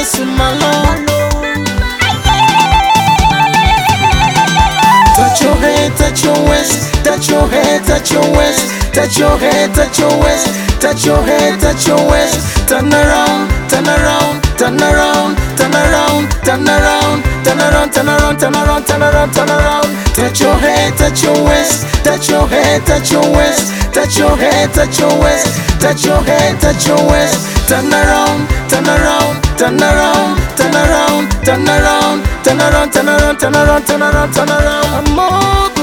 listen, my love. Touch your head, touch your waist, touch your head, touch your waist, touch your head, touch your waist, touch your head, touch your waist. Turn around, turn around, turn around, turn around, turn around, turn around, turn around, turn around, turn around, turn around. Touch your head, touch your waist, touch your head, touch your waist, touch your head, touch your waist, touch your head, touch your waist. Turn around, turn around, turn around, turn around, turn around, turn around, turn around, turn around, turn around, turn around.